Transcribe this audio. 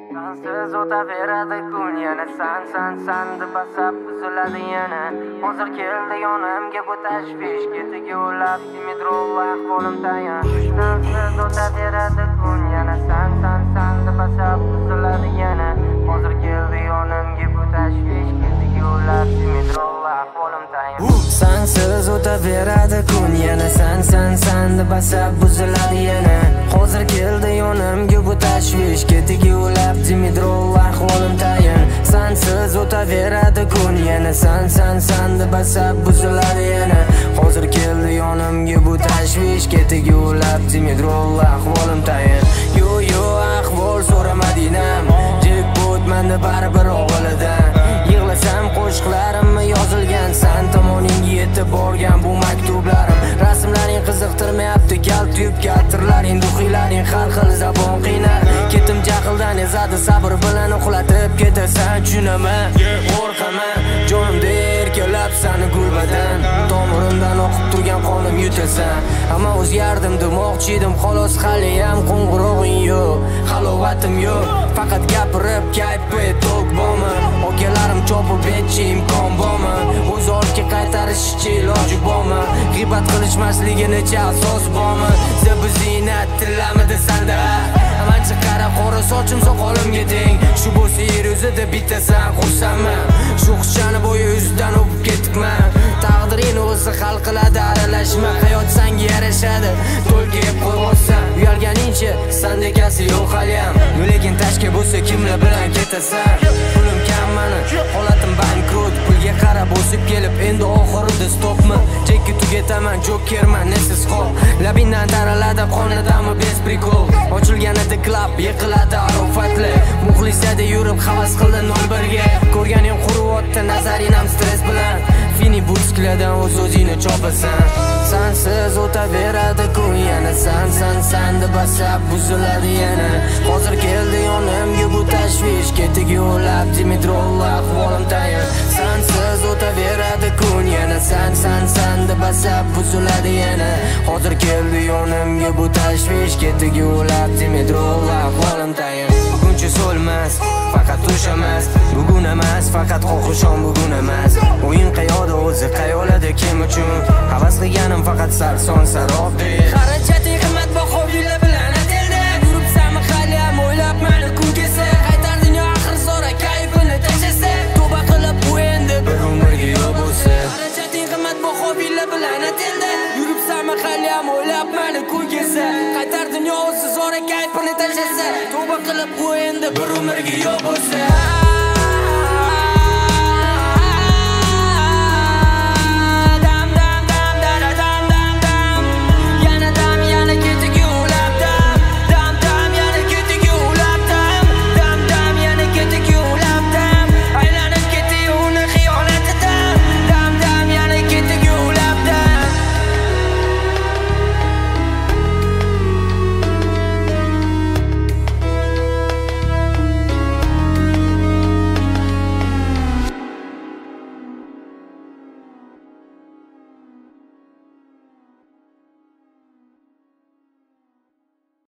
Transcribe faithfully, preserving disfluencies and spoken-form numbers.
Sensiz o'taveradi kun, yana san san san deb asab buziladi yana. Hozir keldi yonimga bu tashvish, ketiga ulab Dimitrov ahvolim tayin. Sensiz o'taveradi kun, yana san san san deb asab buziladi yana. Hozir keldi yonimga bu tashvish, ketiga ulab Dimitrov ahvolim tayin. Sensiz o'taveradi kun, yana san san san deb asab buziladi yana. Hozir keldi yonimga bu tashvish, ketiga ulab Dimitrov ahvolim tayin. Sensiz o'taveradi kun, yana san san san deb asab buziladi yana. Hozir keldi yonimga bu tashvish, ketiga ulab Dimitrov ahvolim tayin. Yo yo ahvol so'ramadinam, jackpot menda baribir o'g'lidan. Yig'lasam qo'shiqlarimni yozilgan, san tomoningga yetib borgan bu maktublarim. Rasmlaring qiziqtirmayapti, kalt yubka atirlaring, duxiylaring har xil zabon qiynar. Ketim jahildan ezadi, sabr bilan uxlatib ketasan, tushunaman, qo'rqaman. Jonimda erkalab sani gulbadan, tomirimdan oqib turgan qonim yutasan. Ammo o'zgardim demoqchi edim, xolos hali ham qo'ng'irog'ing yo'q, halovatim yo'q. Faqat gapirib kayfi to'q bormi? Okalarim chopib betchi imkon bormi? O'z ortga qaytarishchi iloji bormi? G'ibat qilishmasligicha asos bormi? Zebi ziynat tillamidi sanda? Amancha qara qora sochim soqolimga teng. Shu bo'lsa yer o'zida bittasan xursandman. Shu xushchani bo'yi yuzidan o'pib ketibman. Taqdiring o'zi hal qiladi, aralashma. Hayot senga yarashadi, to'lgib qo'ysan. Uyalganingcha sandekasi yo'q haliyam. Lekin tashka bo'lsa kimlar bilan ketasan? Pulim kam mani, holatim bankrot. Pulga qarab o'sib kelib, endi oxirida stopmi? Chekki tugataman, jokerman, nesiz qol. Labindan taraladi, qonadami bez prikol. Ochilganida klub, yiqiladi arofatli. Muxlisada yurib havas qildi nol birga. Ko'rganing quriyotdi, nazaring ham stress bilan. Fini buskilardan o'z o'zingni chopasan. Sensiz o'taveradi kun, yana san san san deb asab buziladi yana. Hozir keldi yonimga bu tashvish, ketiga ulab Dimitrov ahvolim tayin. Sensiz o'taveradi kun, yana san san san deb asab buziladi yana. Hozir keldi yonimga bu tashvish, ketiga ulab Dimitrov ahvolim tayin. Buguncha so'lmas, faqat o'shamas. Bugun emas, faqat xohishim bugun emas. O'yin qayoqda o'zi, qayolada kim uchun? Havas qilganim faqat sarson sarobdi. Xarajating qimmatbaho yillar bilan atildi. Yuribsanmi hali ham o'ylab mani kun kelsa? Qaytar dunyo axir so'ra kayfini tashlasa. Tavba qilib bu endi bir umrga yo'q bo'lsa. Xarajating qimmatbaho yillar bilan atildi. Yuribsanmi hali ham o'ylab mani kun kelsa? Qaytar dunyo o'zi so'ra kayfini tashlasa. Tavba qilib bu endi bir umrga yo'q bo'lsa.